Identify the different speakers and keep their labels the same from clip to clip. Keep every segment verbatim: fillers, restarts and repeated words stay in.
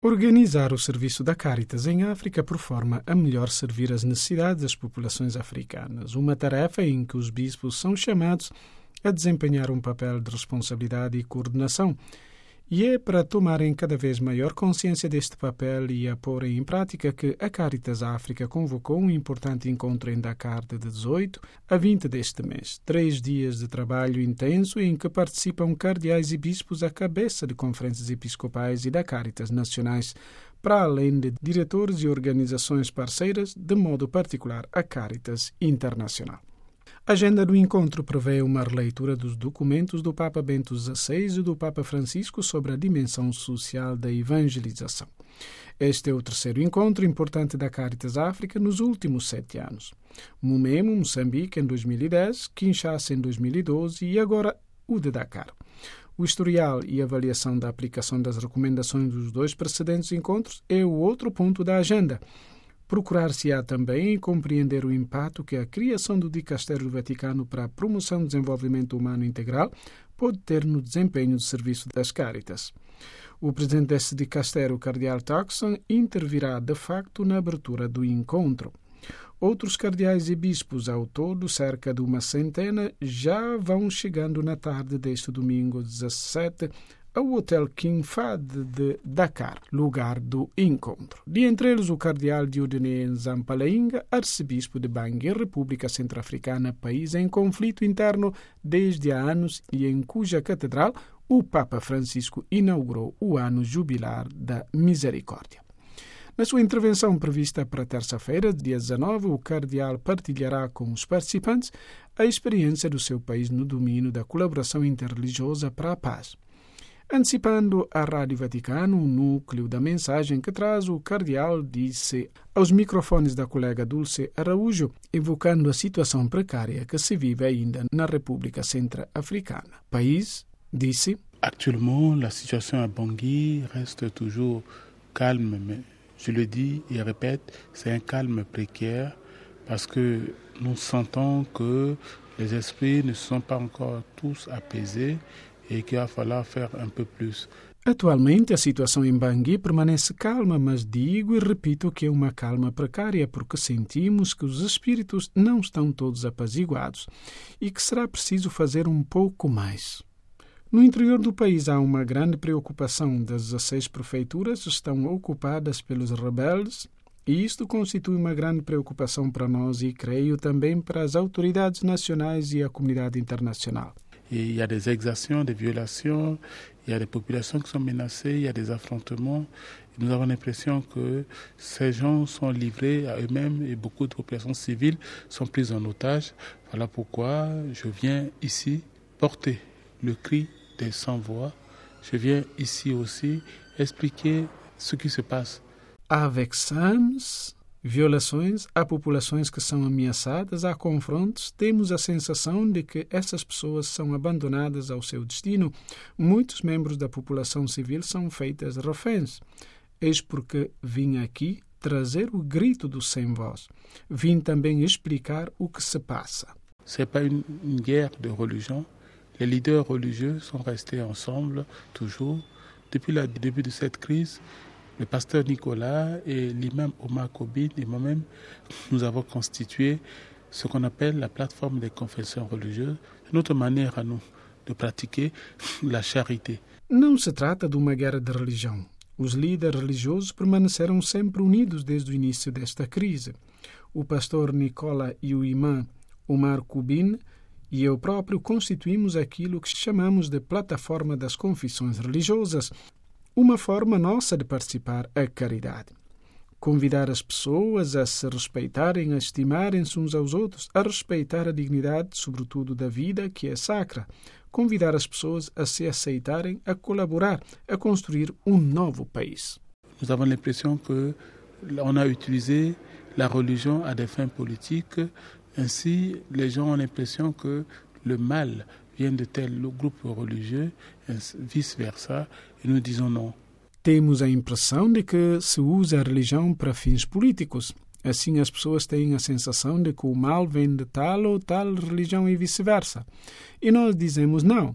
Speaker 1: Organizar o serviço da Caritas em África por forma a melhor servir as necessidades das populações africanas, uma tarefa em que os bispos são chamados a desempenhar um papel de responsabilidade e coordenação. E é para tomarem cada vez maior consciência deste papel e a porem em prática que a Caritas África convocou um importante encontro em Dakar de dezoito a vinte deste mês. Três dias de trabalho intenso em que participam cardeais e bispos à cabeça de conferências episcopais e da Caritas nacionais, para além de diretores e organizações parceiras, de modo particular a Caritas Internacional. A agenda do encontro prevê uma releitura dos documentos do Papa Bento dezasseis e do Papa Francisco sobre a dimensão social da evangelização. Este é o terceiro encontro importante da Caritas África nos últimos sete anos. Mumemo, Moçambique, em dois mil e dez, Kinshasa, em dois mil e doze e agora o de Dakar. O historial e avaliação da aplicação das recomendações dos dois precedentes encontros é o outro ponto da agenda. Procurar-se-á também compreender o impacto que a criação do Dicastério do Vaticano para a Promoção do Desenvolvimento Humano Integral pode ter no desempenho do serviço das Caritas. O presidente desse Dicastério, o cardeal Turkson, intervirá de facto na abertura do encontro. Outros cardeais e bispos, ao todo cerca de uma centena, já vão chegando na tarde deste domingo dezassete ao Hotel King Fahd de Dakar, lugar do encontro. De entre eles, o cardeal Dieudonné Nzampalainga, arcebispo de Bangui, República Centro-Africana, país em conflito interno desde há anos e em cuja catedral o Papa Francisco inaugurou o ano jubilar da Misericórdia. Na sua intervenção prevista para terça-feira, dia dezanove, o cardeal partilhará com os participantes a experiência do seu país no domínio da colaboração interreligiosa para a paz. Antecipando à Rádio Vaticano o núcleo da mensagem que traz, o cardeal disse aos microfones da colega Dulce Araújo, evocando a situação precária que se vive ainda na República Centro-Africana. País, disse:
Speaker 2: Actuellement, la situation à Bangui reste toujours calme, mais je le dis et répète, c'est un calme précaire parce que nous sentons que les esprits ne sont pas encore tous apaisés e que vai fallar faire un peu plus.
Speaker 1: Atualmente, a situação em Bangui permanece calma, mas digo e repito que é uma calma precária porque sentimos que os espíritos não estão todos apaziguados e que será preciso fazer um pouco mais. No interior do país há uma grande preocupação. Das dezasseis prefeituras estão ocupadas pelos rebeldes e isto constitui uma grande preocupação para nós e, creio, também para as autoridades nacionais e a comunidade internacional.
Speaker 2: Et il y a des exactions, des violations, il y a des populations qui sont menacées, il y a des affrontements. Et nous avons l'impression que ces gens sont livrés à eux-mêmes et beaucoup de populations civiles sont prises en otage. Voilà pourquoi je viens ici porter le cri des sans-voix. Je viens ici aussi expliquer ce qui se passe.
Speaker 1: Há vexames, violações, há populações que são ameaçadas, há confrontos, temos a sensação de que essas pessoas são abandonadas ao seu destino. Muitos membros da população civil são feitas reféns. Eis porque vim aqui trazer o grito do sem-voz. Vim também explicar o que se passa.
Speaker 2: Ce n'est pas une, une guerre de religion. Les leaders religieux sont restés ensemble toujours. Depuis le début de cette crise, le pasteur Nicolas et l'imam Omar Kobine et moi-même, nous avons constitué ce qu'on appelle la plateforme des confessions religieuses. C'est notre manière à nous de pratiquer la charité.
Speaker 1: Não se trata de uma guerra de religião. Os líderes religiosos permaneceram sempre unidos desde o início desta crise. O pastor Nicola e o imã Omar Kobine e eu próprio constituímos aquilo que chamamos de plataforma das confissões religiosas, uma forma nossa de participar a caridade. Convidar as pessoas a se respeitarem, a estimarem-se uns aos outros, a respeitar a dignidade, sobretudo da vida, que é sacra. Convidar as pessoas a se aceitarem, a colaborar, a construir um novo país.
Speaker 2: Nous avons l'impression que on a utilisé la religion à des fins politiques. Ainsi, les gens ont l'impression que le mal vient de tel groupe religieux, vice-versa, e nous disons non.
Speaker 1: Temos a impressão de que se usa a religião para fins políticos. Assim, as pessoas têm a sensação de que o mal vem de tal ou tal religião e vice-versa. E nós dizemos não.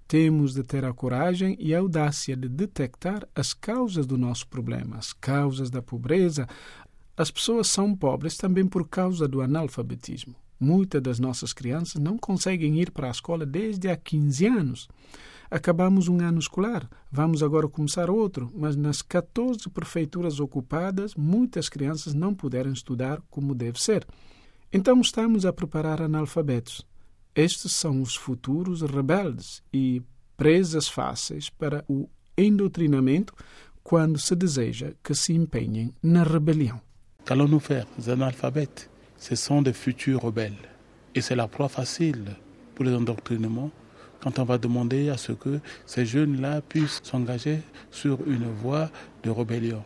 Speaker 1: Temos de ter a coragem e a audácia de detectar as causas do nosso problema, as causas da pobreza. As pessoas são pobres também por causa do analfabetismo. Muitas das nossas crianças não conseguem ir para a escola desde há quinze anos. Acabamos um ano escolar, vamos agora começar outro, mas nas catorze prefeituras ocupadas, muitas crianças não puderam estudar como deve ser. Então estamos a preparar analfabetos. Estes são os futuros rebeldes e presas fáceis para o endoctrinamento quando se deseja que se empenhem na rebelião.
Speaker 2: Qu'allons-nous faire? Les analphabètes, ce sont des futurs rebelles. Et c'est la proie facile pour les endoctrinements quand on va demander à ce que ces jeunes-là puissent s'engager sur une voie de rébellion.